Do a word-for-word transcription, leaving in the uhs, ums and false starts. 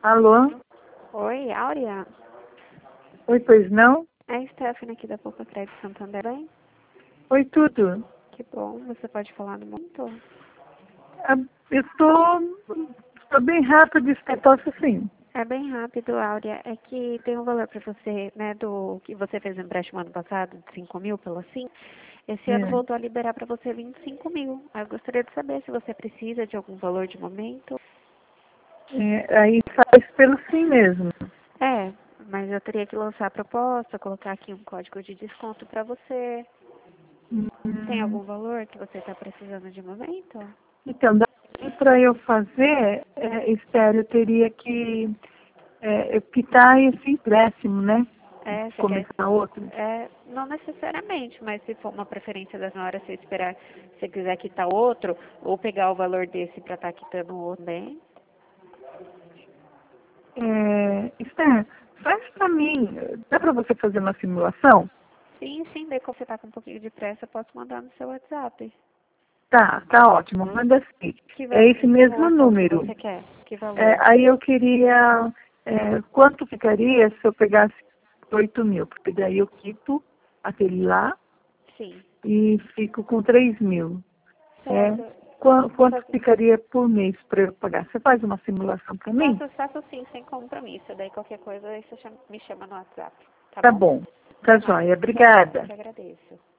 Alô? Oi, Áurea? Oi, pois não? É a Stephanie aqui da Poupa Crédito Santander, bem? Oi, tudo. Que bom, você pode falar no momento? Ah, Eu tô, tô bem rápido, eu posso sim. É bem rápido, Áurea. É que tem um valor para você, né, do que você fez um empréstimo ano passado, de cinco mil pela Sim. Esse ano É, voltou a liberar para você vinte e cinco mil. Aí eu gostaria de saber se você precisa de algum valor de momento. é, aí faz pelo sim mesmo. É, mas eu teria que lançar a proposta, colocar aqui um código de desconto para você. Tem Hum, algum valor que você está precisando de momento? Então, para eu fazer, é, Estéreo, eu teria que é, eu quitar esse empréstimo, né? É, você quer. Começar outro. É, não necessariamente, mas se for uma preferência da senhora, se esperar, se quiser quitar outro, ou pegar o valor desse para estar quitando o outro bem. É, Estéreo, faz para mim, dá para você fazer uma simulação? Sim, sim, daí quando você tá com um pouquinho de pressa, eu posso mandar no seu WhatsApp. Tá, tá ótimo, manda assim. Que É valor esse de mesmo simulação que número. você quer? Que É, valor? aí eu queria, é, quanto ficaria se eu pegasse oito mil? Porque daí eu quito aquele lá Sim, e fico com três mil. É, certo. qua- Vou quanto fazer. ficaria por mês para eu pagar? Você faz uma simulação para mim? Faço, faço sim, sem compromisso. Daí qualquer coisa aí você chama- me chama no WhatsApp. Tá Tá bom? bom. Tá De nada. joia. Tchau. Eu Obrigada. que agradeço.